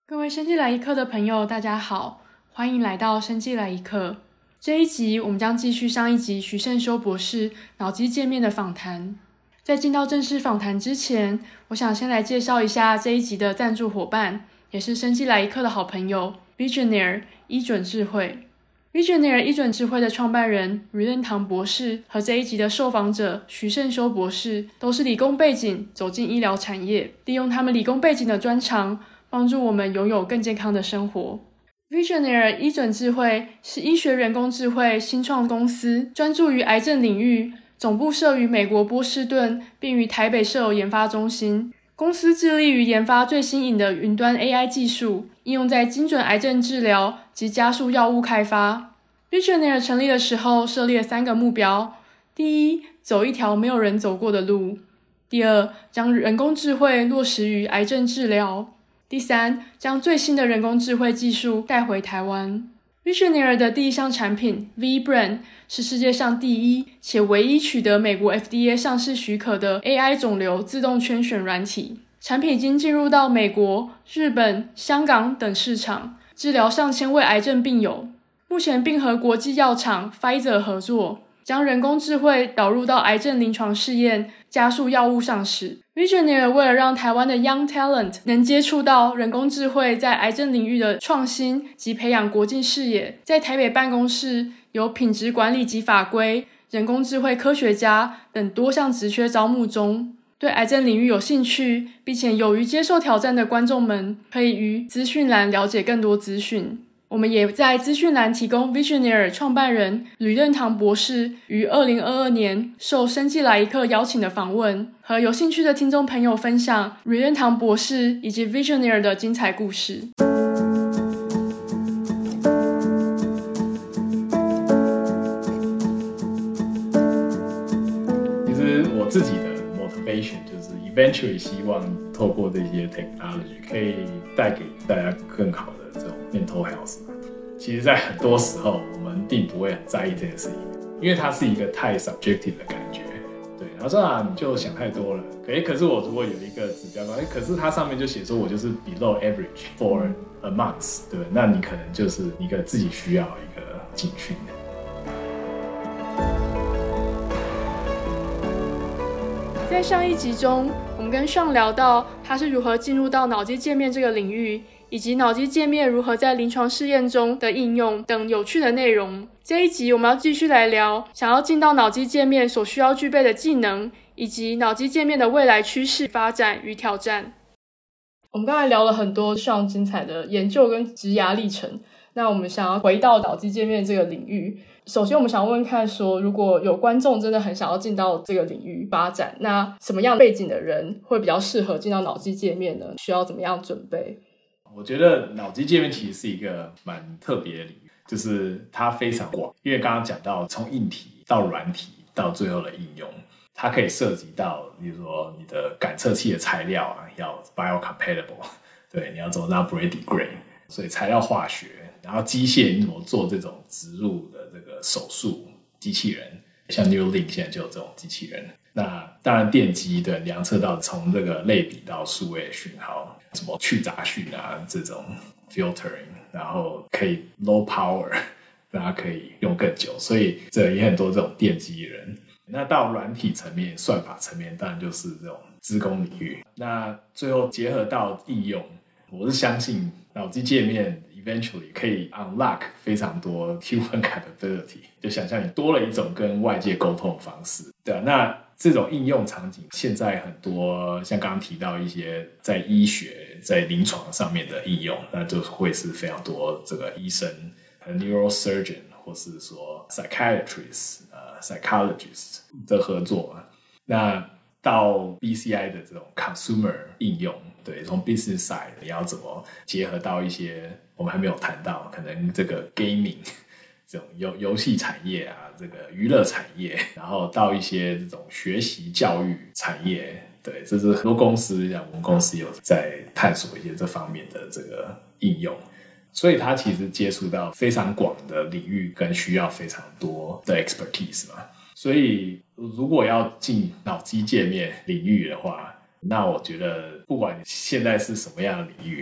各位生技来一课的朋友，大家好，欢迎来到生技来一课。这一集我们将继续上一集徐胜修博士脑机界面的访谈。在进到正式访谈之前，我想先来介绍一下这一集的赞助伙伴，也是生技来一课的好朋友 Visionaire 医准智慧。Visionaire 医准智慧的创办人吕任堂博士和这一集的受访者徐胜修博士都是理工背景走进医疗产业，利用他们理工背景的专长帮助我们拥有更健康的生活。Visionaire 医准智慧是医学人工智慧新创公司，专注于癌症领域，总部设于美国波士顿，并于台北设有研发中心。公司致力于研发最新颖的云端 AI 技术，应用在精准癌症治疗及加速药物开发。Visionaire 成立的时候设立了3个目标：第一，走一条没有人走过的路；第二，将人工智慧落实于癌症治疗；第三，将最新的人工智慧技术带回台湾。Visionaire 的第一项产品 V-Brain 是世界上第一且唯一取得美国 FDA 上市许可的 AI 肿瘤自动圈选软体。产品已经进入到美国、日本、香港等市场，治疗上千位癌症病友。目前并和国际药厂 Pfizer 合作，将人工智慧导入到癌症临床试验，加速药物上市。Visionaire 为了让台湾的 Young Talent 能接触到人工智慧在癌症领域的创新及培养国际视野，在台北办公室有品质管理及法规、人工智慧科学家等多项职缺招募中。对癌症领域有兴趣并且勇于接受挑战的观众们，可以于资讯栏了解更多资讯。我们也在资讯栏提供 Visionaire 创办人吕任堂博士于2022年受生技来一课邀请的访问，和有兴趣的听众朋友分享吕任堂博士以及 Visionaire 的精彩故事。 其实我自己的 motivation 就是 eventually 希望透过这些 technology 可以带给大家更好的这种 mental health。其实在很多时候我们并不会很在意这件事情，因为它是一个太 subjective 的感觉。对，然后说你就想太多了。可是我如果有一个指标，可是它上面就写说我就是 below average for a month， 对不对？那你可能就是一个自己需要一个警讯。 在上一集中，我们跟Sean聊到他是如何进入到脑机界面这个领域，以及脑机界面如何在临床试验中的应用等有趣的内容。这一集我们要继续来聊想要进到脑机界面所需要具备的技能，以及脑机界面的未来趋势发展与挑战。我们刚才聊了很多Sean精彩的研究跟职涯历程，那我们想要回到脑机界面这个领域。首先我们想问看说，如果有观众真的很想要进到这个领域发展，那什么样背景的人会比较适合进到脑机界面呢？需要怎么样准备？ 我觉得脑机界面其实是一个蛮特别的领域，就是它非常广，因为刚刚讲到从硬体到软体到最后的应用，它可以涉及到比如说你的感测器的材料要 biocompatible， 对，你要怎么让 biodegrade， 所以材料化学，然后机械你怎么做这种植入的这个手术机器人，像 Neuralink 现在就有这种机器人。那当然电机的量测到从这个类比到数位讯号，什么去杂讯这种 filtering， 然后可以 low power， 大家可以用更久，所以这也很多这种电机人。那到软体层面算法层面当然就是这种资工领域，那最后结合到应用，我是相信脑机界面 eventually 可以 unlock 非常多 human capability， 就想象你多了一种跟外界沟通的方式，对啊。那这种应用场景现在很多，像刚刚提到一些在医学在临床上面的应用，那就会是非常多这个医生 neurosurgeon 或是说 psychiatrist、psychologist 的合作。那到 BCI 的这种 consumer 应用，对，从 business side 你要怎么结合到一些我们还没有谈到，可能这个 gaming 这种游戏产业这个娱乐产业，然后到一些这种学习教育产业，对，这是很多公司，像我们公司有在探索一些这方面的这个应用，所以它其实接触到非常广的领域，跟需要非常多的 expertise 嘛。所以如果要进脑机界面领域的话，那我觉得不管你现在是什么样的领域，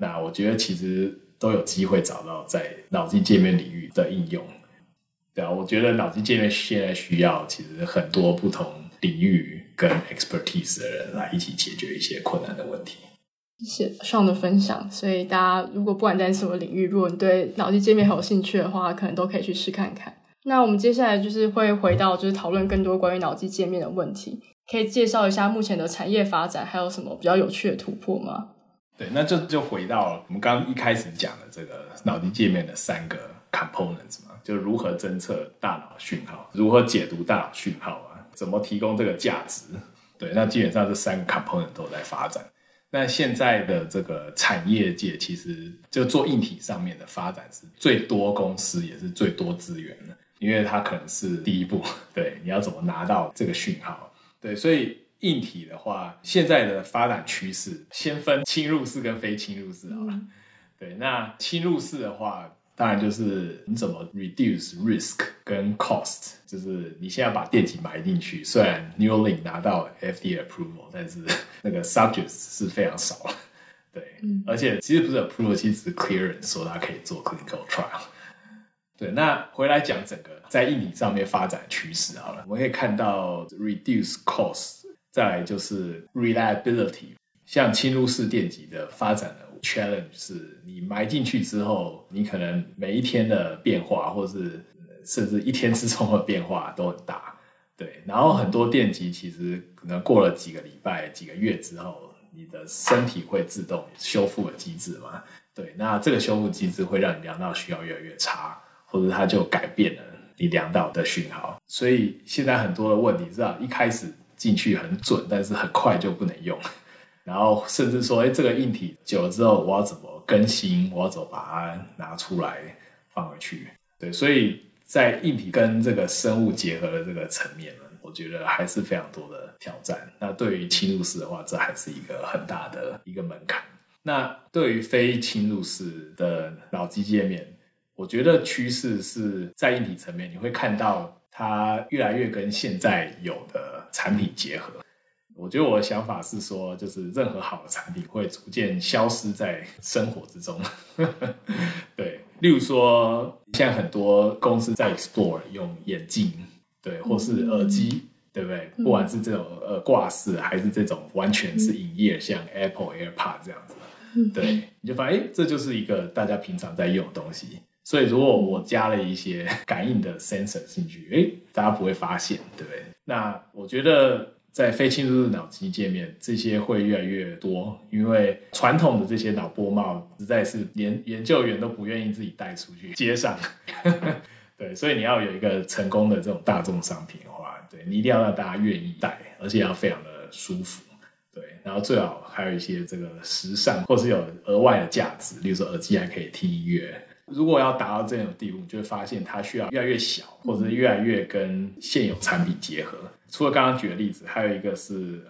那我觉得其实都有机会找到在脑机界面领域的应用。对啊，我觉得脑机界面现在需要其实很多不同领域跟 expertise 的人来一起解决一些困难的问题。 谢谢Sean的分享，所以大家如果不管在什么领域，如果你对脑机界面很有兴趣的话，可能都可以去试看看。那我们接下来就是会回到就是讨论更多关于脑机界面的问题，可以介绍一下目前的产业发展还有什么比较有趣的突破吗？ 对，那就回到我们刚刚一开始讲的这个脑机界面的3个 components 嘛，就如何侦测大脑讯号，如何解读大脑讯号啊，怎么提供这个价值。对，那基本上这3个 component 都在发展。那现在的这个产业界其实就做硬体上面的发展是最多公司也是最多资源的，因为它可能是第一步，对，你要怎么拿到这个讯号。对，所以硬体的话，现在的发展趋势先分侵入式跟非侵入式好了。对，那侵入式的话，当然就是你怎么 reduce risk 跟 cost， 就是你现在把电极埋进去，虽然 Neuralink 拿到 FDA approval， 但是那个 subjects 是非常少了。对，而且其实不是 approval， 其实只是 clearance 说它可以做 clinical trial。对，那回来讲整个在硬体上面发展的趋势好了，我们可以看到 reduce cost， 再来就是 reliability。像侵入式电极的发展的 challenge 是你埋进去之后，你可能每一天的变化，或是甚至一天之中的变化都很大。对，然后很多电极其实可能过了几个礼拜、几个月之后，你的身体会自动修复的机制嘛。对，那这个修复机制会让你量到讯号越来越差，或者它就改变了你量到的讯号。所以现在很多的问题是一开始进去很准，但是很快就不能用。然后甚至说这个硬体久了之后我要怎么更新，我要怎么把它拿出来放回去。对，所以在硬体跟这个生物结合的这个层面呢，我觉得还是非常多的挑战。那对于侵入式的话，这还是一个很大的一个门槛。那对于非侵入式的脑机界面，我觉得趋势是在硬体层面，你会看到它越来越跟现在有的产品结合。我觉得我的想法是说，就是任何好的产品会逐渐消失在生活之中。对，例如说现在很多公司在 explore 用眼镜，对，或是耳机，对不对？不管是这种挂式还是这种完全是影业，像 Apple AirPod 这样子，对，你就发现这就是一个大家平常在用的东西。所以如果我加了一些感应的 sensor 进去，大家不会发现，对不对？那我觉得在非侵入式脑机界面，这些会越来越多，因为传统的这些脑波帽实在是连研究员都不愿意自己带出去街上。对，所以你要有一个成功的这种大众商品的话，对，你一定要让大家愿意戴，而且要非常的舒服。对，然后最好还有一些这个时尚，或是有额外的价值，例如说耳机还可以听音乐。如果要达到这种地步，你就会发现它需要越来越小，或者越来越跟现有产品结合。除了刚刚举的例子，还有一个是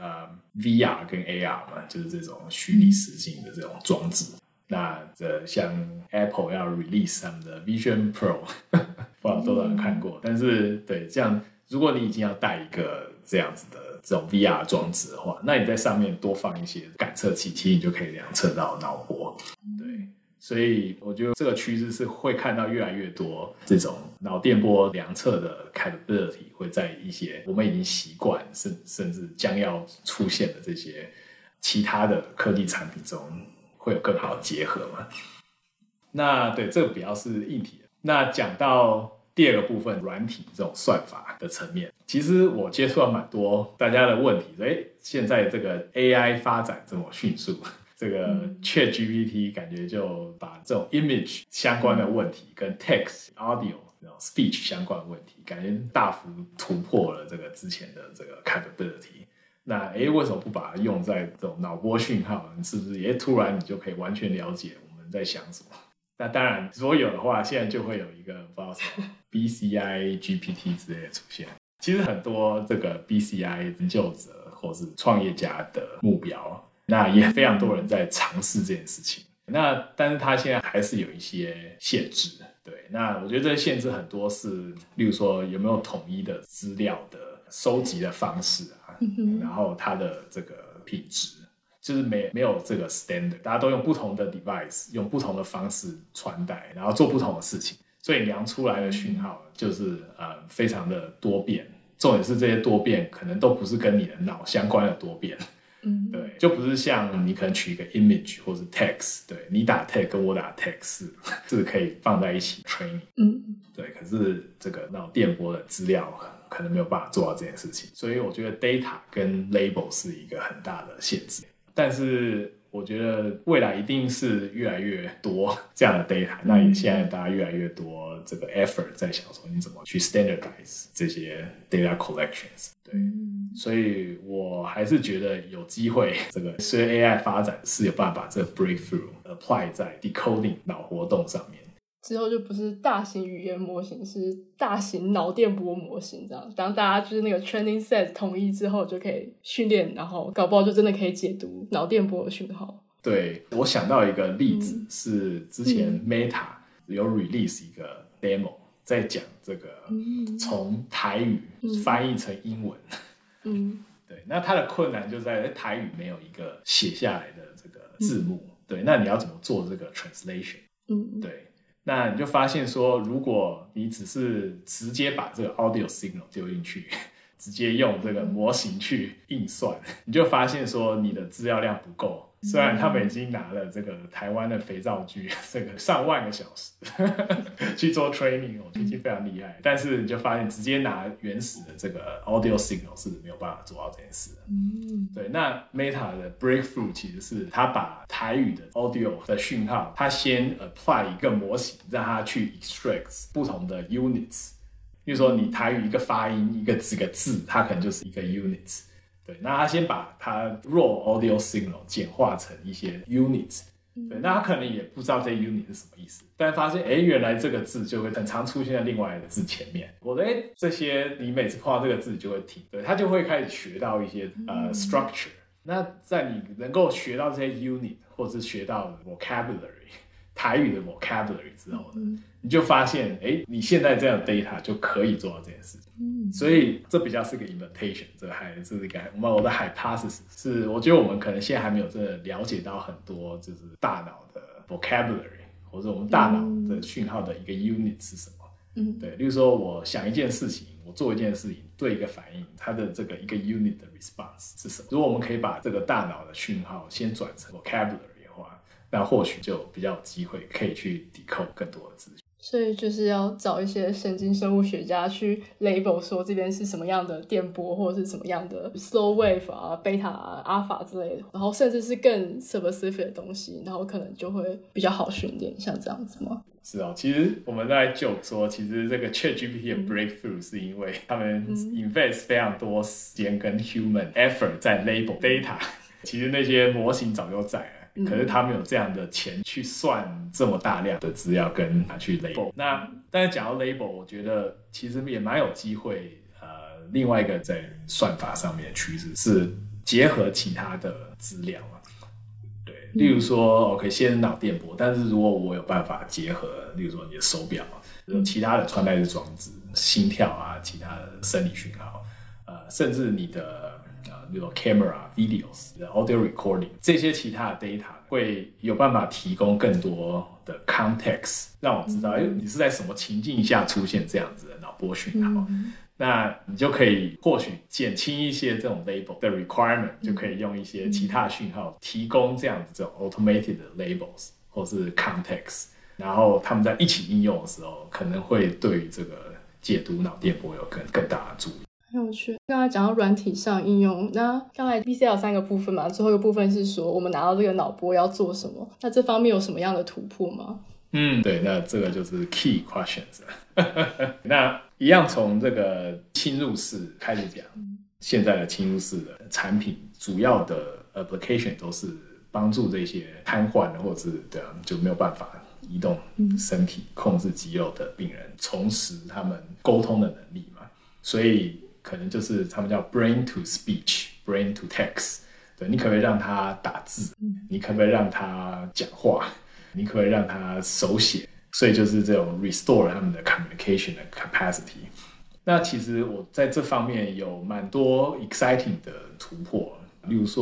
VR 跟 AR 嘛，就是这种虚拟实境的这种装置。那像 Apple 要 release 他们的 Vision Pro， 不知道多少人看过，但是对，这样如果你已经要带一个这样子的这种 VR 装置的话，那你在上面多放一些感测器，其实你就可以量测到脑波。对，所以我觉得这个趋势是会看到越来越多这种脑电波量测的 capability 会在一些我们已经习惯甚至将要出现的这些其他的科技产品中会有更好的结合嘛。那对，这个比较是硬体的。那讲到第二个部分，软体这种算法的层面，其实我接触到蛮多大家的问题，现在这个 AI 发展这么迅速，这个 ChatGPT 感觉就把这种 image 相关的问题跟 text、audio、speech 相关的问题，感觉大幅突破了这个之前的这个 capability。那为什么不把它用在这种脑波讯号？你是不是突然你就可以完全了解我们在想什么？那当然，如果有的话，现在就会有一个不知道什么 BCI GPT 之类的出现。其实很多这个 BCI 研究者或是创业家的目标，那也非常多人在尝试这件事情。那但是他现在还是有一些限制。对，那我觉得这些限制很多是，例如说有没有统一的资料的收集的方式啊，然后它的这个品质。 就是没有这个 standard， 大家都用不同的 device， 用不同的方式传带，然后做不同的事情，所以量出来的讯号就是非常的多变。重点是这些多变可能都不是跟你的脑相关的多变。对，就不是像你可能取一个 image 或是 text， 对，你打 text 跟我打 text 是可以放在一起 training， 对，可是这个脑电波的资料可能没有办法做到这件事情，所以我觉得 data 跟 label 是一个很大的限制，但是我觉得未来一定是越来越多这样的 data， 那也现在大家越来越多这个 effort 在想说你怎么去 standardize 这些 data collections， 对，所以我还是觉得有机会，这个随着 AI 发展是有办法把这个 breakthrough apply 在 decoding 脑活动上面。 之后就不是大型语言模型，是大型脑电波模型这样。当大家就是那个 training set 统一之后，就可以训练，然后搞不好就真的可以解读脑电波的讯号。 对，我想到一个例子，是之前 Meta 有 release 一个 demo， 在讲这个从台语翻译成英文。对，那它的困难就在台语没有一个写下来的这个字幕。对，那你要怎么做这个 translation？对。那你就发现说，如果你只是直接把这个 audio signal 丢进去，直接用这个模型去运算，你就发现说你的资料量不够。虽然他们已经拿了这个台湾的肥皂剧这个上万个小时去做 training， 我觉得已经非常厉害，但是你就发现直接拿原始的这个 audio signal 是没有办法做到这件事的。对，那 Meta 的 breakthrough 其实是他把台语的 audio 的讯号，他先 apply 一个模型，让它去 extract 不同的 units。比如说你台语一个发音一个字，它可能就是一个 unit。对，那他先把它 raw audio signal 简化成一些 units， 对，那他可能也不知道这 unit 是什么意思，但发现原来这个字就会很常出现在另外的字前面，我的这些你每次碰到这个字就会停，对，他就会开始学到一些structure。那在你能够学到这些 unit 或是学到 vocabulary 台语的 vocabulary 之后呢，你就发现你现在这样的 data 就可以做到这件事情。所以这比较是个 invitation， 这是一个我的 hypothesis 是我觉得我们可能现在还没有真的了解到很多就是大脑的 vocabulary 或者我们大脑的讯号的一个 unit 是什么。对，例如说我想一件事情，我做一件事情对一个反应，它的这个一个 unit 的 response 是什么。如果我们可以把这个大脑的讯号先转成 vocabulary 的话，那或许就比较有机会可以去 decode 更多的资讯。 所以就是要找一些神经生物学家去 label 说这边是什么样的电波，或者是什么样的 slow wave 啊、beta 啊、alpha 之类的，然后甚至是更 specific 的东西，然后可能就会比较好训练，像这样子吗？ 是哦，其实我们在 joke 说，其实这个 ChatGPT 的 breakthrough 是因为他们 invest 非常多时间跟 human effort 在 label data， 其实那些模型早就在了，可是他们有这样的钱去算这么大量的资料跟拿去 label。那但是讲到 label， 我觉得其实也蛮有机会。另外一个在算法上面的趋势是结合其他的资料啊。对，例如说 OK 先脑电波，但是如果我有办法结合，例如说你的手表，其他的穿戴式装置，心跳啊，其他的生理讯号，甚至你的比如说 camera、videos、audio recording 这些其他的 data 会有办法提供更多的 context， 让我知道你是在什么情境下出现这样子的脑波讯号。那你就可以或许减轻一些这种 label 的 requirement， 就可以用一些其他的讯号提供这样子这种 automated 的 labels 或是 context， 然后他们在一起应用的时候，可能会对于这个解读脑电波有更大的助力。 很有趣。刚才讲到软体上应用，那刚才 BCL 有3个部分嘛，最后一个部分是说我们拿到这个脑波要做什么，那这方面有什么样的突破吗？ 对，那这个就是 key questions 那一样从这个侵入式开始讲，现在的侵入式的产品主要的 application 都是帮助这些瘫痪或者是就没有办法移动身体、控制肌肉的病人重拾他们沟通的能力嘛，所以可能就是他们叫 brain to speech、brain to text。对，你可不可以让他打字？你可不可以让他讲话？你可不可以让他手写？所以就是这种 restore 他们的 communication 的 capacity。那其实我在这方面有蛮多 exciting 的突破，例如说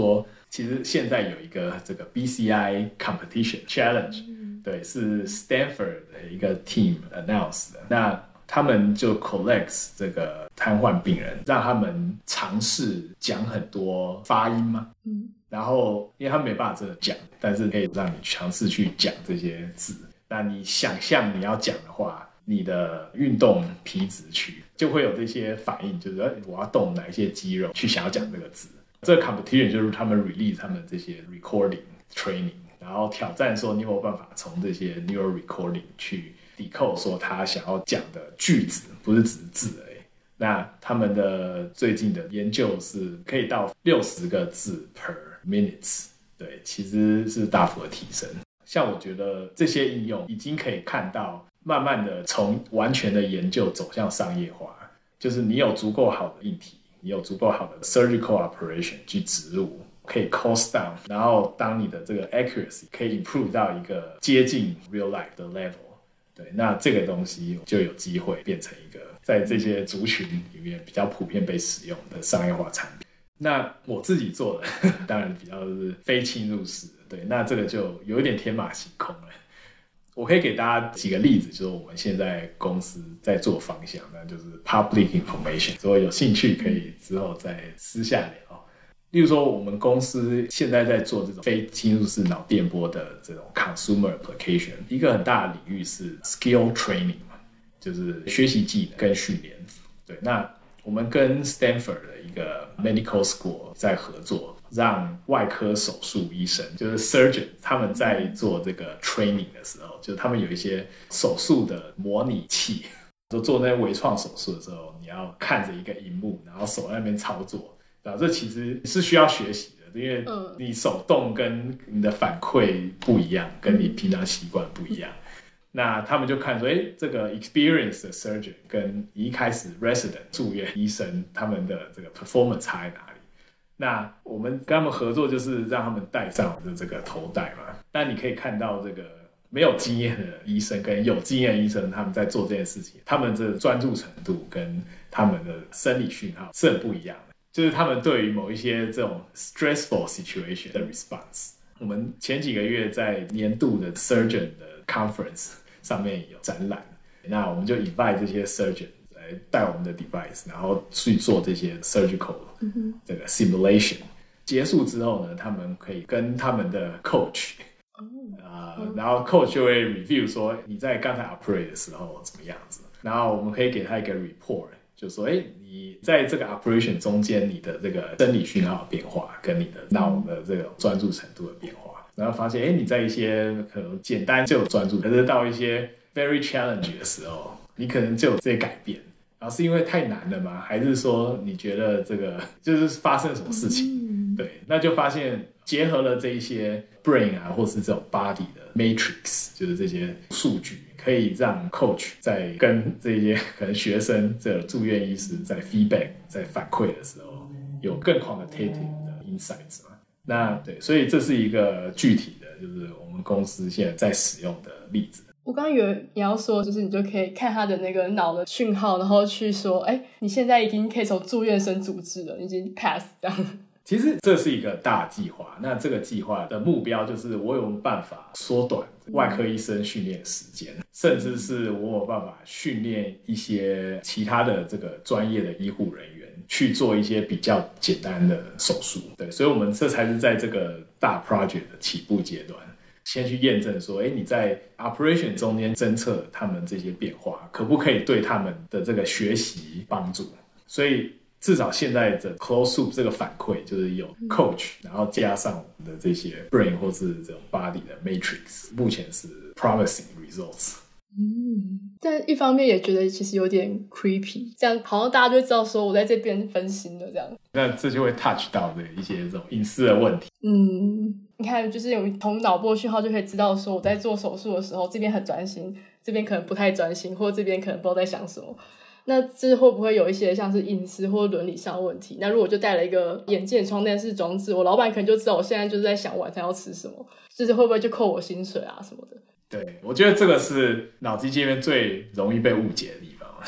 其实现在有一个这个 BCI Competition Challenge，对，是 Stanford 的一个 team announce 的。那他们就 collects 这个瘫痪病人，让他们尝试讲很多发音嘛。然后因为他们没办法真的讲，但是可以让你尝试去讲这些字。那你想象你要讲的话，你的运动皮质区就会有这些反应，就是我要动哪一些肌肉去想要讲这个字。这个 competition 就是他们 release 他们这些 recording training， 然后挑战说你有没有办法从这些 neural recording 去 decode 说他想要讲的句子，不是只是字而已。那他们的最近的研究是可以到60个字 per minutes， 对，其实是大幅的提升。像我觉得这些应用已经可以看到慢慢的从完全的研究走向商业化，就是你有足够好的硬体，你有足够好的 surgical operation 去植入，可以 cost down， 然后当你的这个 accuracy 可以 improve 到一个接近 real life 的 level， 对，那这个东西就有机会变成一个在这些族群里面比较普遍被使用的商业化产品。那我自己做的当然比较是非侵入式的，对，那这个就有一点天马行空了。我可以给大家几个例子，就是我们现在公司在做方向，那就是 public information， 所以有兴趣可以之后再私下聊。例如说我们公司现在在做这种非侵入式脑电波的这种 consumer application， 一个很大的领域是 skill training， 就是学习技能跟训练。对，那我们跟 Stanford 的一个 medical school 在合作，让外科手术医生，就是 surgeon， 他们在做这个 training 的时候，就是他们有一些手术的模拟器，就做那些微创手术的时候，你要看着一个萤幕，然后手在那边操作，这其实是需要学习的，因为你手动跟你的反馈不一样，跟你平常习惯不一样。那他们就看说，这个 experienced 的 surgeon 跟一开始 resident 住院医生他们的这个 performance 差在哪里？那我们跟他们合作，就是让他们戴上我的这个头带嘛。但你可以看到，这个没有经验的医生跟有经验的医生，他们在做这件事情，他们的专注程度跟他们的生理讯号是很不一样的。就是他们对于某一些这种 stressful situation 的 response。我们前几个月在年度的 surgeon 的 conference 上面有展览，那我们就 invite 这些 surgeon 来带我们的 device， 然后去做这些 surgical 这个 simulation。结束之后呢，他们可以跟他们的 coach，然后 coach 就会 review 说你在刚才 operate 的时候怎么样子，然后我们可以给他一个 report， 就说你在这个 operation 中间你的这个生理讯号的变化跟你的脑的这个专注程度的变化，然后发现你在一些可能简单就有专注，可是到一些 very challenge 的时候你可能就有这些改变，然后是因为太难了吗？还是说你觉得这个就是发生什么事情？对，那就发现结合了这一些 brain 啊，或是这种 body 的 matrix， 就是这些数据，可以让 coach 在跟这些可能学生这住院医师在 feedback 在反馈的时候，有更 quantitative 的 insights 嘛。那对，所以这是一个具体的，就是我们公司现在在使用的例子。 我刚刚以为你要说，就是你就可以看他的那个脑的讯号，然后去说，你现在已经可以从住院生主治了，你已经 pass 这样。 其实这是一个大计划，那这个计划的目标就是我有办法缩短外科医生训练时间，甚至是我有办法训练一些其他的这个专业的医护人员去做一些比较简单的手术。对，所以我们这才是在这个大 project 的起步阶段，先去验证说，你在 operation 中间侦测他们这些变化，可不可以对他们的这个学习帮助？所以至少现在的 closed loop 这个反馈就是有 coach， 然后加上我们的这些 brain 或是这种 body 的 matrix， 目前是 promising results。 但一方面也觉得其实有点 creepy， 这样好像大家就会知道说我在这边分心了这样。 那这就会 touch 到的一些这种隐私的问题。 你看就是有从脑波讯号就可以知道说我在做手术的时候这边很专心，这边可能不太专心，或者这边可能不知道在想什么。那这会不会有一些像是隐私或伦理上的问题？那如果就带了一个眼镜窗电视装置，我老板可能就知道我现在就是在想晚餐要吃什么，就是会不会就扣我薪水啊什么的。 对，我觉得这个是脑机界面最容易被误解的地方。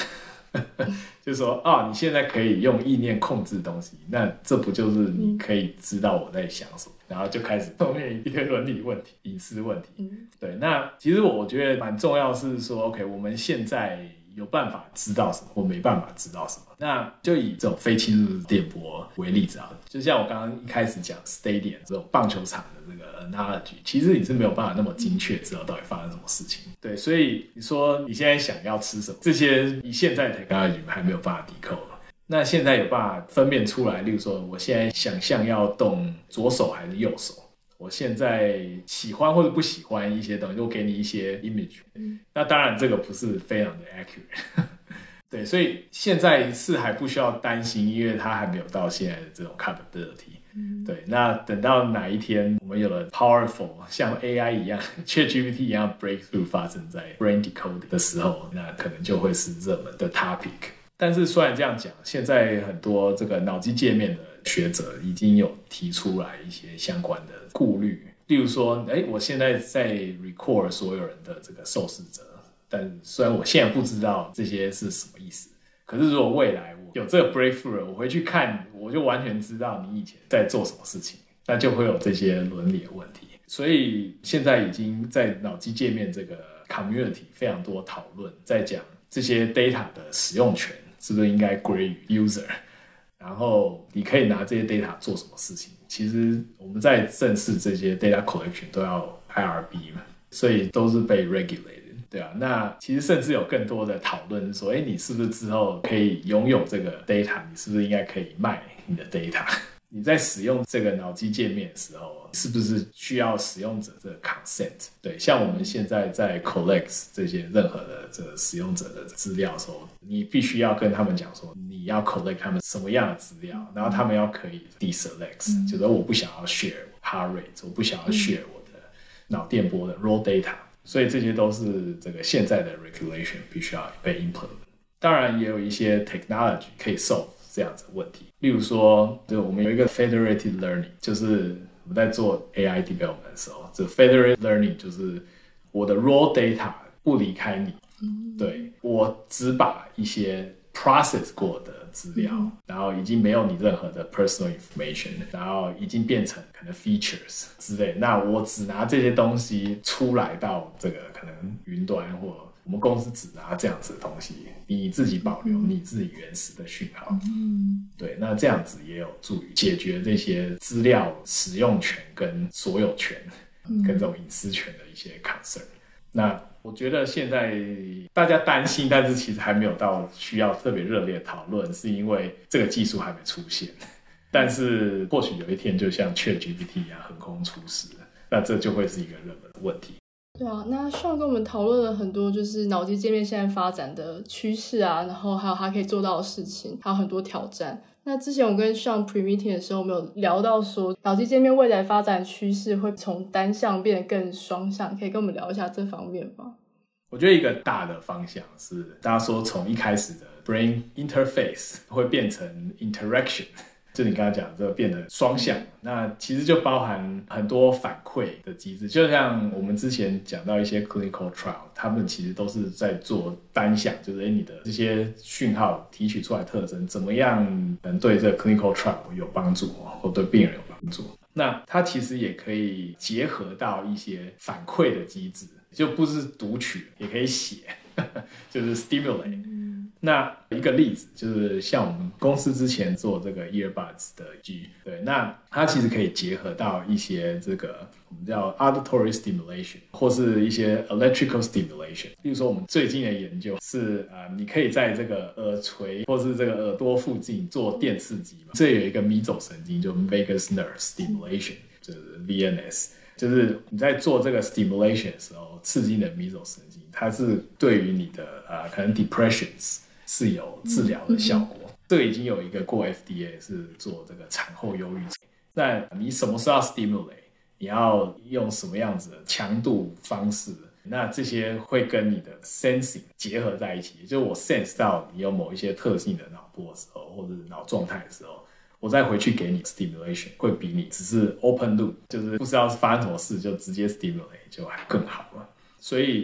就说你现在可以用意念控制东西，那这不就是你可以知道我在想什么，然后就开始后面一堆伦理问题、隐私问题。对，那其实我觉得蛮重要是说 ，OK， 我们现在有办法知道什么，或没办法知道什么。那就以这种非侵入电波为例子啊，就像我刚刚一开始讲 stadium 这种棒球场的这个 analogy， 其实你是没有办法那么精确知道到底发生什么事情。对，所以你说你现在想要吃什么，这些以现在的 technology 还没有办法decode。那现在有办法分辨出来，例如说我现在想象要动左手还是右手，我现在喜欢或者不喜欢一些东西，我给你一些 image。那当然这个不是非常的 accurate。对，所以现在是还不需要担心，因为它还没有到现在的这种 capability。对，那等到哪一天我们有了 powerful 像 AI 一样，ChatGPT 一样 breakthrough 发生在 brain decoding 的时候，那可能就会是热门的 topic。但是虽然这样讲，现在很多这个脑机界面的学者已经有提出来一些相关的顾虑，例如说，我现在在 record 所有人的这个受试者，但虽然我现在不知道这些是什么意思，可是如果未来我有这个 breakthrough， 我回去看，我就完全知道你以前在做什么事情，那就会有这些伦理的问题。所以现在已经在脑机界面这个 community 非常多讨论，在讲这些 data 的使用权是不是应该归于 user， 然后你可以拿这些 data 做什么事情。其实我们在正视这些 data collection 都要 IRB 嘛，所以都是被 regulated。对啊，那其实甚至有更多的讨论说，你是不是之后可以拥有这个 data， 你是不是应该可以卖你的 data？ 你在使用这个脑机界面的时候，是不是需要使用者的 consent？ 对，像我们现在在 collect 这些任何的这个使用者的资料的时候，你必须要跟他们讲说，你要 collect 他们什么样的资料，然后他们要可以 deselect， 就是我不想要 share heart rate， 我不想要 share 我的脑电波的 raw data。所以这些都是这个现在的 regulation 必须要被 implement。 当然也有一些 technology 可以 solve 这样子的问题，例如说我们有一个 federated learning， 就是我们在做 AI development 的时候，这 federated learning 就是我的 raw data 不离开你，对，我只把一些 process 过的资料，然后已经没有你任何的 personal information， 然后已经变成可能 features 之类，那我只拿这些东西出来到这个可能云端，或我们公司只拿这样子的东西，你自己保留你自己原始的讯号。对，那这样子也有助于解决这些资料使用权跟所有权跟这种隐私权的一些 concern。那我觉得现在大家担心，但是其实还没有到需要特别热烈讨论，是因为这个技术还没出现。但是或许有一天就像 ChatGPT 一样横空出世，那这就会是一个热门的问题。 对啊，那Sean跟我们讨论了很多就是脑机界面现在发展的趋势啊，然后还有它可以做到的事情，还有很多挑战。那之前我跟Sean pre-meeting 的时候，我们有聊到说脑机界面未来发展趋势会从单向变得更双向，可以跟我们聊一下这方面吗？ 我觉得一个大的方向是大家说从一开始的 brain interface 会变成 interaction，就你刚才讲这个变得双向，那其实就包含很多反馈的机制，就像我们之前讲到一些 clinical trial， 他们其实都是在做单向，就是你的这些讯号提取出来的特征怎么样能对这个 clinical trial 有帮助，或对病人有帮助。那它其实也可以结合到一些反馈的机制，就不是读取也可以写就是 stimulate。那一个例子就是像我们公司之前做这个 earbuds 的 G， 对，那它其实可以结合到一些这个我们叫 auditory stimulation 或是一些 electrical stimulation。例如说我们最近的研究是你可以在这个耳垂或是这个耳朵附近做电刺激嘛，这有一个迷走神经，就 vagus nerve stimulation， 就是 VNS， 就是你在做这个 stimulation 的时候刺激你的迷走神经，它是对于你的可能 depressions是有治疗的效果。这个已经有一个过 FDA 是做这个产后忧郁症。那你什么时候要 stimulate， 你要用什么样子的强度方式，那这些会跟你的 sensing 结合在一起，也就是我 sense 到你有某一些特性的脑波的时候，或者是脑状态的时候，我再回去给你 stimulation， 会比你只是 open loop， 就是不知道发生什么事就直接 stimulate 就还更好了。所以我们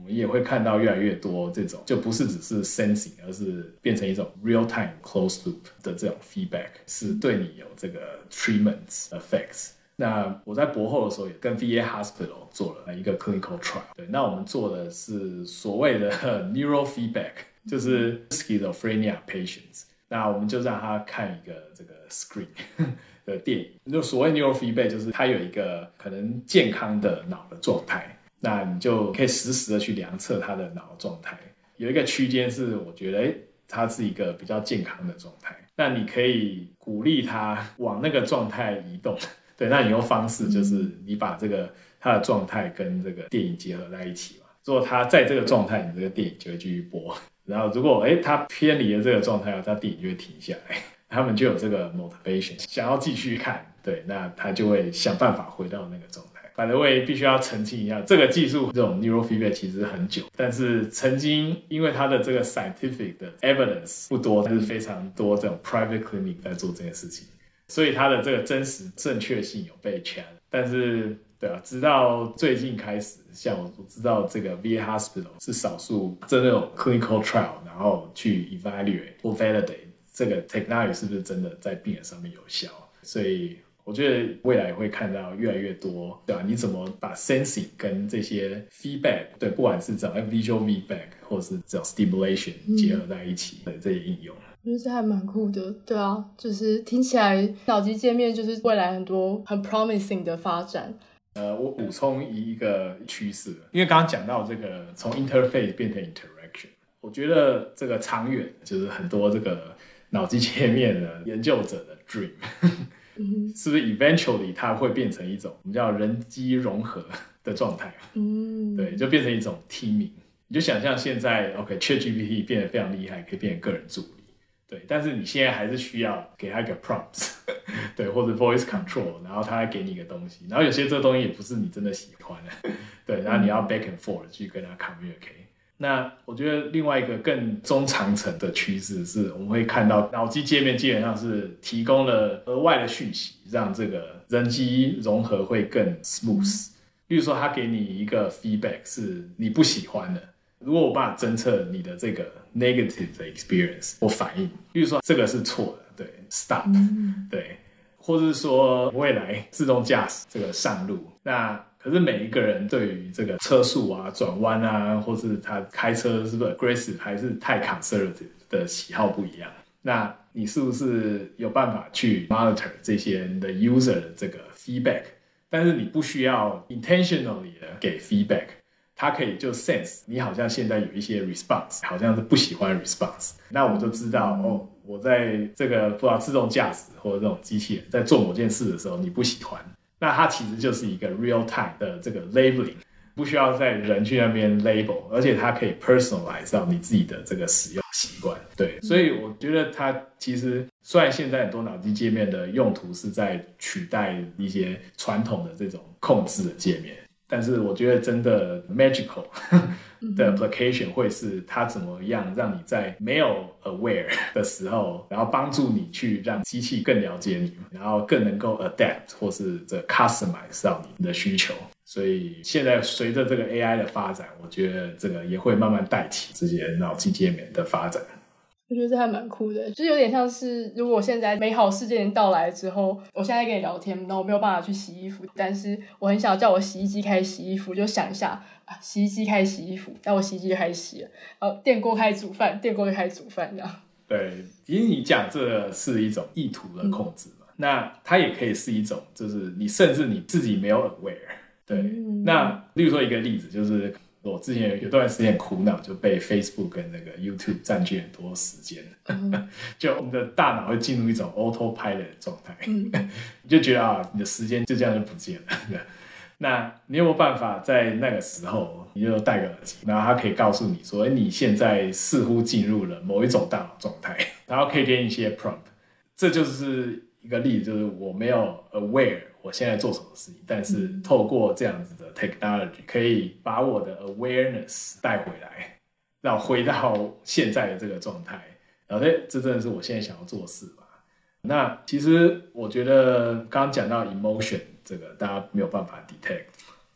们也会看到越来越多这种，就不是只是 sensing， 而是变成一种 real time closed loop 的这种 feedback， 是对你有这个 treatment effects。那我在博后的时候也跟 VA Hospital 做了一个 clinical trial， 对，那我们做的是所谓的 neural feedback， 就是 schizophrenia patients， 那我们就让他看一个这个 screen 的电影，就所谓 neural feedback 就是他有一个可能健康的脑的状态，那你就可以实时的去量测他的脑的状态，有一个区间是我觉得他是一个比较健康的状态，那你可以鼓励他往那个状态移动。对，那你用方式就是你把这个他的状态跟这个电影结合在一起嘛。如果他在这个状态，你这个电影就会继续播。然后如果他偏离了这个状态，他电影就会停下来。他们就有这个 motivation， 想要继续看。对，那他就会想办法回到那个状态。by the way，必须要澄清一下，这个技术这种 neural feedback 其实很久，但是曾经因为它的这个 scientific 的 evidence 不多，但是非常多这种 private clinic 在做这件事情。所以它的这个真实正确性有被 challenge， 但是对啊，直到最近开始，像我知道这个 VA Hospital 是少数真的有 clinical trial， 然后去 evaluate 或 validate 这个 technology 是不是真的在病人上面有效。所以我觉得未来会看到越来越多，对吧？你怎么把 sensing 跟这些 feedback， 对，不管是这种 visual feedback 或是这种 stimulation 结合在一起的这些应用。 我觉得这还蛮酷的，对啊，就是听起来脑机界面就是未来很多很 promising 的发展。 我补充一个趋势，因为刚刚讲到这个从 interface 变成 interaction， 我觉得这个长远就是很多这个脑机界面的研究者的 dream， 是不是 eventually 它会变成一种我们叫人机融合的状态？对，就变成一种 teaming。你就想象现在 ChatGPT 变得非常厉害，可以变成个人助理。对，但是你现在还是需要给他一个 prompts， 对，或者 voice control， 然后他还给你一个东西，然后有些这个东西也不是你真的喜欢的，对，然后你要 back and forth 去跟他 communicate。那我觉得另外一个更中长程的趋势是，我们会看到脑机界面基本上是提供了额外的讯息，让这个人机融合会更 smooth。例如说，他给你一个 feedback 是你不喜欢的。如果我办法侦测你的这个 negative 的 experience 或反应，比如说这个是错的，对 ，stop，对，或者是说未来自动驾驶这个上路，那可是每一个人对于这个车速啊、转弯啊，或是他开车是不是 aggressive 还是太 conservative 的喜好不一样，那你是不是有办法去 monitor 这些人的 user 的这个 feedback？ 但是你不需要 intentionally 的给 feedback。它可以就 sense 你好像现在有一些 response， 好像是不喜欢 response， 那我就知道我在这个不知道自动驾驶或者这种机器人在做某件事的时候你不喜欢，那它其实就是一个 real time 的这个 labeling， 不需要在人去那边 label， 而且它可以 personalize 到你自己的这个使用习惯。对，所以我觉得它其实虽然现在很多脑机界面的用途是在取代一些传统的这种控制的界面，但是我觉得真的 magical 的 application 会是它怎么样让你在没有 aware 的时候，然后帮助你去让机器更了解你，然后更能够 adapt 或是这 customize 到你的需求。所以现在随着这个 AI 的发展，我觉得这个也会慢慢带起这些脑机界面的发展。 我觉得这还蛮酷的，就是有点像是如果现在美好事件到来之后，我现在跟你聊天，然后我没有办法去洗衣服，但是我很想叫我洗衣机开始洗衣服，就想一下洗衣机开始洗衣服，然后我洗衣机就开始洗了，电锅开始煮饭，电锅就开始煮饭这样。 对，其实你讲这个是一种意图的控制嘛，那它也可以是一种，就是你甚至你自己没有 aware。对，那例如说一个例子就是。我之前有段时间苦恼，就被 Facebook 跟那个 YouTube 占据很多时间，就我们的大脑会进入一种 autopilot 的状态，你就觉得你的时间就这样就不见了。那你有没有办法在那个时候，你就戴个耳机，然后它可以告诉你说，你现在似乎进入了某一种大脑状态，然后可以给你一些 prompt。这就是一个例子，就是我没有 aware。我现在做什么事情，但是透过这样子的 technology 可以把我的 awareness 带回来，让我回到现在的这个状态，然后这真的是我现在想要做的事吧。那其实我觉得刚刚讲到 emotion 这个大家没有办法 detect，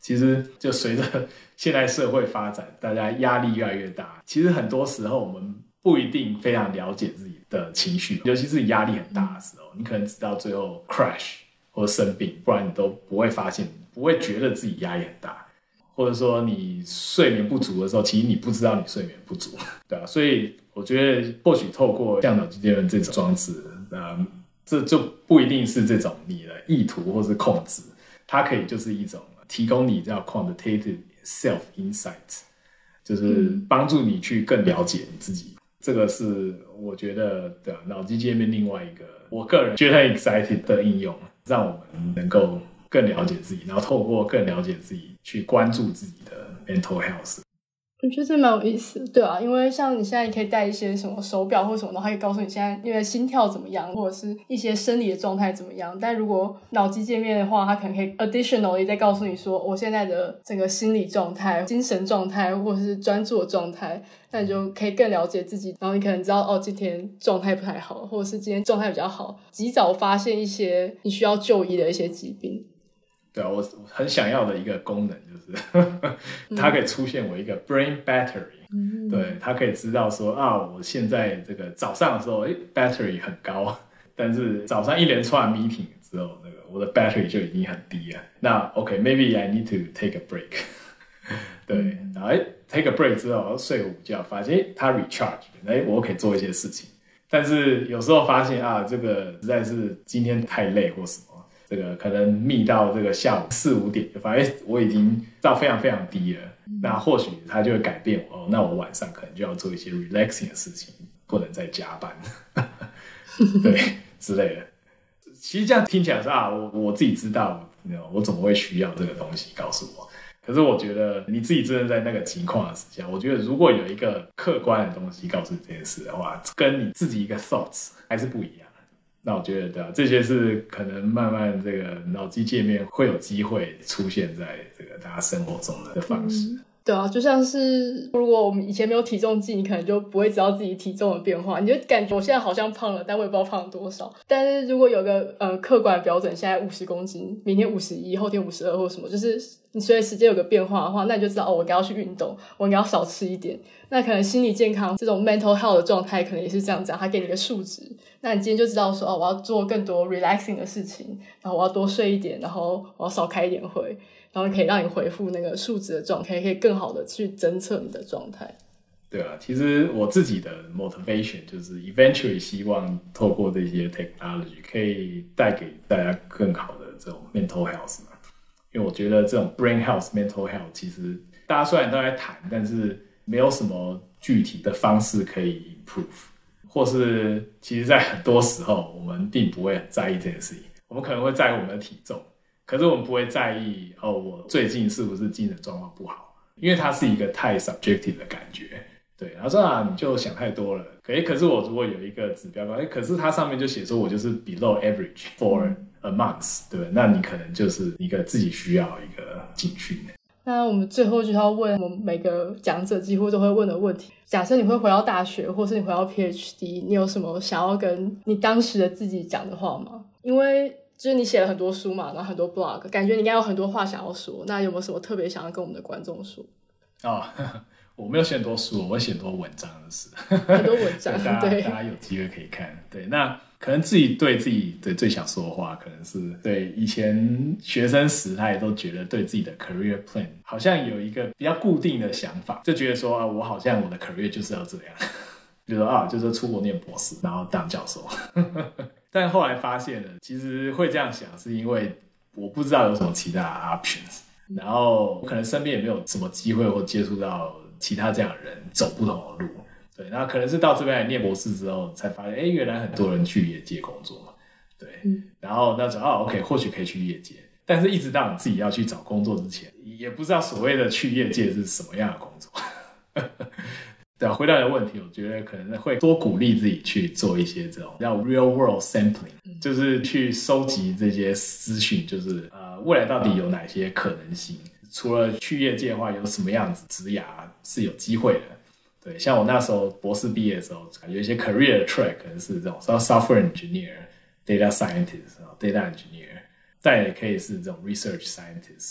其实就随着现在社会发展，大家压力越来越大，其实很多时候我们不一定非常了解自己的情绪，尤其是压力很大的时候，你可能直到最后 crash 或者生病，不然你都不会发现，不会觉得自己压力很大，或者说你睡眠不足的时候，其实你不知道你睡眠不足，对啊，所以我觉得或许透过像脑机接人这种装置，这就不一定是这种你的意图或是控制，它可以就是一种提供你叫 quantitative self insight， 就是帮助你去更了解你自己。这个是我觉得的脑机界面另外一个我个人觉得很 excited 的应用，让我们能够更了解自己，然后透过更了解自己去关注自己的 mental health。 我觉得这蛮有意思的，对啊，因为像你现在可以戴一些什么手表或什么，然后它可以告诉你现在因为心跳怎么样，或者是一些生理的状态怎么样。但如果脑机界面的话，它可能可以 additionally 再告诉你说我现在的整个心理状态、精神状态或者是专注的状态，那你就可以更了解自己，然后你可能知道今天状态不太好，或者是今天状态比较好，及早发现一些你需要就医的一些疾病。 对啊，我很想要的一个功能就是它可以出现我一个 brain battery，对，它可以知道说我现在这个早上的时候battery 很高，但是早上一连串 meeting 之后，我的 battery 就已经很低了。那 maybe I need to take a break 对，然后take a break 之后睡个午觉，发现它 recharge， 我可以做一些事情。但是有时候发现这个实在是今天太累或什么，这个可能密到这个下午4、5点，就发现我已经到非常非常低了。那或许它就会改变那我晚上可能就要做一些 relaxing 的事情，不能再加班对之类的。其实这样听起来是我自己知道我怎么会需要这个东西告诉我。可是我觉得你自己真的在那个情况的时间，我觉得如果有一个客观的东西告诉你这件事的话，跟你自己一个 thoughts 还是不一样。那我觉得对啊，这些是可能慢慢这个脑机界面会有机会出现在这个大家生活中的方式。 对啊，就像是如果我们以前没有体重计，你可能就不会知道自己体重的变化，你就感觉我现在好像胖了，但我也不知道胖了多少。但是如果有个客观标准，现在50公斤，明天51，后天52或什么，就是你随着时间有个变化的话，那你就知道我应该要去运动，我应该要少吃一点。那可能心理健康这种 mental health 的状态可能也是这样讲，它给你个数值，那你今天就知道说我要做更多 relaxing 的事情，然后我要多睡一点，然后我要少开一点会，然后可以让你恢复那个数值的状态，可以更好的去侦测你的状态。 对啊，其实我自己的 motivation 就是 eventually 希望透过这些 technology 可以带给大家更好的这种 mental health 嘛。因为我觉得这种 brain health、mental health 其实大家虽然都在谈，但是没有什么具体的方式可以 improve， 或是其实在很多时候我们并不会很在意这件事情，我们可能会在意我们的体重，可是我们不会在意我最近是不是精神状况不好，因为它是一个太 subjective 的感觉。对，他说你就想太多了。可是我如果有一个指标，可是它上面就写说我就是 below average for a month， 对不对？那你可能就是一个自己需要一个警讯。 那我们最后就要问我们每个讲者几乎都会问的问题，假设你会回到大学或是你回到 PhD， 你有什么想要跟你当时的自己讲的话吗？因为就是你写了很多书嘛，然后很多 blog， 感觉你应该有很多话想要说，那有没有什么特别想要跟我们的观众说？ 我没有写很多书，我写很多文章的事， 很多文章对，大家有机会可以看。对，那可能自己对自己的最想说的话，可能是对以前学生时他也都觉得对自己的 career plan 好像有一个比较固定的想法，就觉得说我好像我的 career 就是要这样，就说就是出国念博士，然后当教授。但后来发现了，其实会这样想是因为我不知道有什么其他的 options， 然后我可能身边也没有什么机会或接触到其他这样的人走不同的路。对，那可能是到这边来念博士之后才发现原来很多人去业界工作嘛。对，然后那时候OK 或许可以去业界，但是一直到你自己要去找工作之前，也不知道所谓的去业界是什么样的工作。对啊，回到你的问题，我觉得可能会多鼓励自己去做一些这种叫 real world sampling， 就是去收集这些资讯，就是未来到底有哪些可能性，除了去业界的话，有什么样子职涯是有机会的。对，像我那时候博士毕业的时候，有一些 career track 可能是这种 software engineer、data scientist、data engineer， 再也可以是这种 research scientist，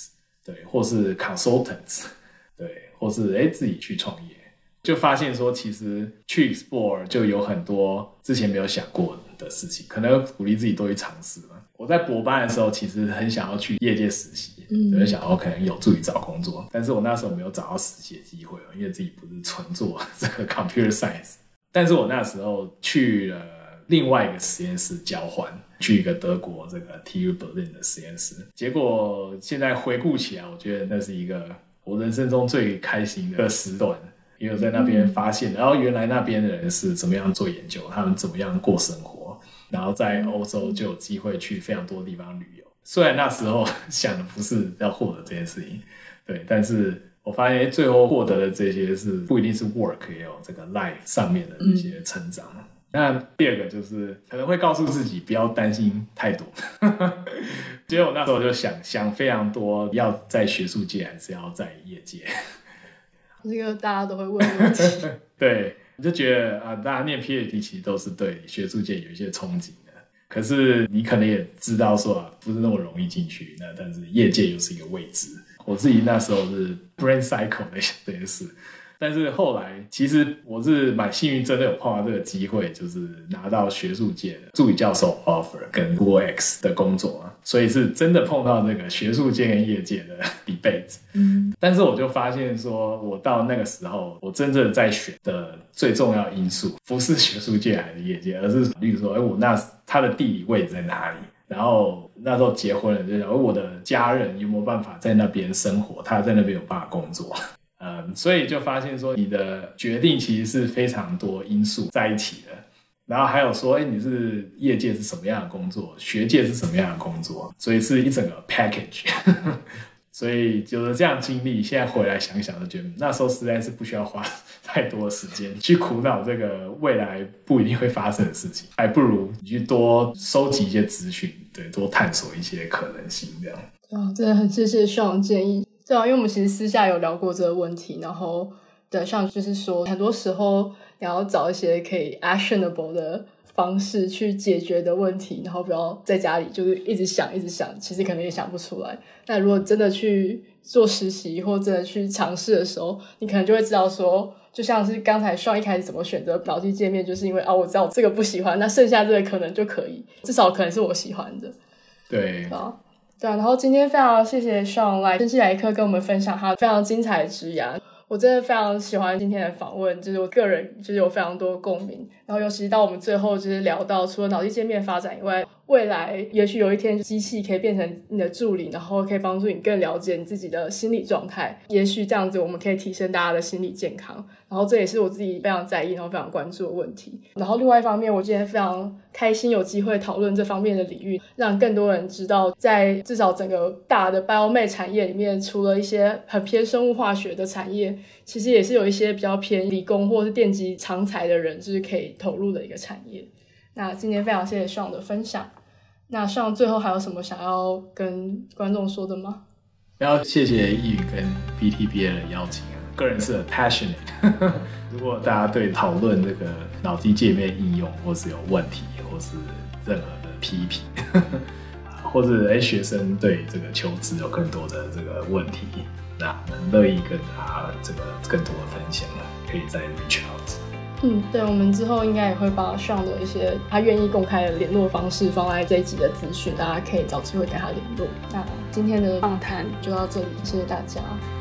对，或是 consultants， 对，或是自己去创业，就发现说其实去 explore 就有很多之前没有想过的事情，可能鼓励自己多去尝试嘛。我在博班的时候其实很想要去业界实习，就想可能有助于找工作，但是我那时候没有找到实习的机会，因为自己不是纯做这个 computer science。 但是我那时候去了另外一个实验室交换，去一个德国这个 TU Berlin 的实验室，结果现在回顾起来，我觉得那是一个我人生中最开心的时段，因为我在那边发现，然后原来那边的人是怎么样做研究，他们怎么样过生活，然后在欧洲就有机会去非常多地方旅游。虽然那时候想的不是要获得这件事情，对，但是我发现最后获得的这些是不一定是 work， 也有这个 life 上面的一些成长。那第二个就是可能会告诉自己不要担心太多结果我那时候就想非常多，要在学术界还是要在业界这个大家都会问的问题对，我就觉得大家念 PhD 其实都是对学术界有一些憧憬的，可是你可能也知道说不是那么容易进去，那但是业界又是一个未知。我自己那时候是 brain cycle 的这件事，但是后来其实我是蛮幸运，真的有碰到这个机会，就是拿到学术界的助理教授 offer 跟 Google X 的工作所以是真的碰到这个学术界跟业界的 debate。但是我就发现说，我到那个时候，我真正在选的最重要因素不是学术界还是业界，而是例如说他的地理位置在哪里，然后那时候结婚了，就想我的家人有没有办法在那边生活，他在那边有办法工作所以就发现说你的决定其实是非常多因素在一起的，然后还有说你是业界是什么样的工作，学界是什么样的工作，所以是一整个 package 所以有了这样经历，现在回来想想就觉得那时候实在是不需要花太多时间去苦恼这个未来不一定会发生的事情，还不如你去多收集一些资讯，对，多探索一些可能性这样。 真的很谢谢Sean的建议。对因为我们其实私下有聊过这个问题，然后对Sean就是说很多时候你要找一些可以 actionable 的方式去解决的问题，然后不要在家里就是一直想其实可能也想不出来。那如果真的去做实习或真的去尝试的时候，你可能就会知道说，就像是刚才Sean一开始怎么选择脑机界面，就是因为我知道我这个不喜欢，那剩下这个可能就可以，至少可能是我喜欢的。 对然后今天非常谢谢Sean来生气来一课跟我们分享他非常精彩的职涯，我真的非常喜欢今天的访问，就是我个人就是有非常多共鸣，然后尤其到我们最后就是聊到除了脑机界面发展以外，未来也许有一天机器可以变成你的助理，然后可以帮助你更了解你自己的心理状态，也许这样子我们可以提升大家的心理健康，然后这也是我自己非常在意然后非常关注的问题。然后另外一方面，我今天非常开心有机会讨论这方面的领域，让更多人知道在至少整个大的 biomed 产业里面，除了一些很偏生物化学的产业，其实也是有一些比较偏理工或是电机长才的人就是可以投入的一个产业。那今天非常谢谢Sean的分享。那Sean最后还有什么想要跟观众说的吗？ 要谢谢易宇跟 BTBA 的邀请个人是很 passionate 如果大家对讨论这个脑机界面应用或是有问题，或是任何的批评或者学生对这个求职有更多的这个问题，那很乐意跟他这个更多的分享，可以再 reach out。 对，我们之后应该也会把Sean的一些他愿意公开的联络方式放在这一集的资讯，大家可以找机会跟他联络。那今天的访谈就到这里，谢谢大家。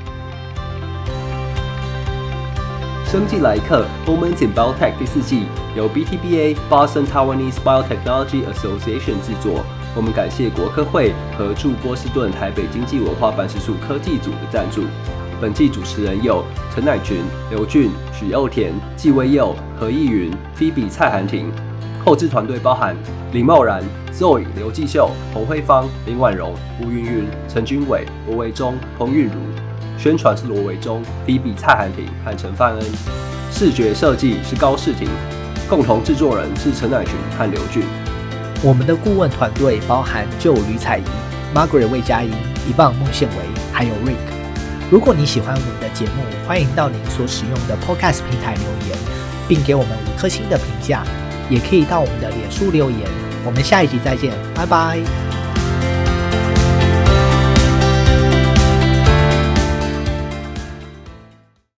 生技来客 Moments in Biotech 第4季由 BTBA Boston Taiwanese Biotechnology Association 制作，我们感谢国科会和驻波士顿台北经济文化办事处科技组的赞助。本季主持人有陈乃群、刘俊、许佑田、纪威佑、何义云、菲比、蔡涵婷。后制团队包含林茂然、Zoe、刘继秀、洪慧芳、林婉容、吴云云、陈君伟、罗维忠、彭韵如。宣传是罗维忠、菲比、蔡涵婷和陈范恩。视觉设计是高世廷。共同制作人是陈乃群和刘俊。 我们的顾问团队包含就吕彩怡、Margaret 魏佳怡、一棒孟宪维，还有 Rick。如果你喜欢我们的节目，欢迎到您所使用的 Podcast 平台留言，并给我们5颗星的评价，也可以到我们的脸书留言。我们下一集再见，拜拜。